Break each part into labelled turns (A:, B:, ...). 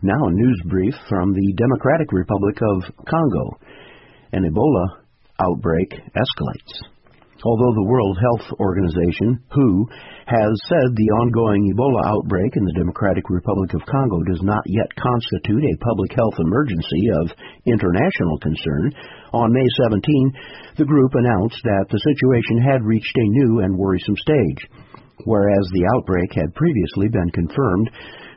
A: Now a news brief from the Democratic Republic of Congo. An Ebola outbreak escalates. Although the World Health Organization, WHO, has said the ongoing Ebola outbreak in the Democratic Republic of Congo does not yet constitute a public health emergency of international concern, on May 17, the group announced that the situation had reached a new and worrisome stage. Whereas the outbreak had previously been confined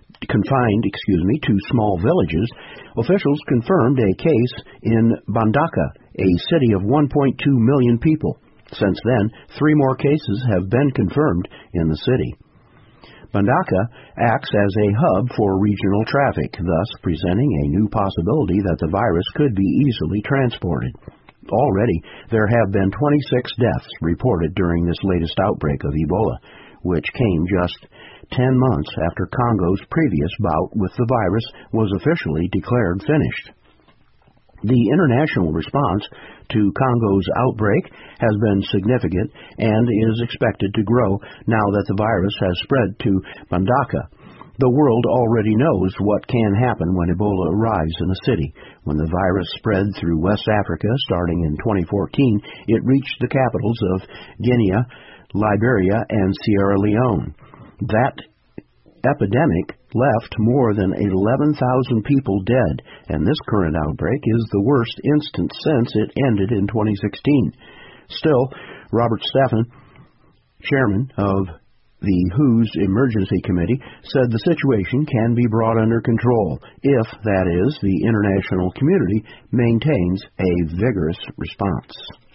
A: to small villages, officials confirmed a case in Mbandaka, a city of 1.2 million people. Since then, 3 more cases have been confirmed in the city. Mbandaka acts as a hub for regional traffic, thus presenting a new possibility that the virus could be easily transported. Already, there have been 26 deaths reported during this latest outbreak of Ebola, which came just 10 months after Congo's previous bout with the virus was officially declared finished. The international response to Congo's outbreak has been significant and is expected to grow now that the virus has spread to Mbandaka. The world already knows what can happen when Ebola arrives in a city. When the virus spread through West Africa starting in 2014, it reached the capitals of Guinea, Liberia, and Sierra Leone. That epidemic left more than 11,000 people dead, and this current outbreak is the worst instance since it ended in 2016. Still, Robert Stephen, chairman of the WHO's Emergency Committee, said the situation can be brought under control if, that is, the international community maintains a vigorous response.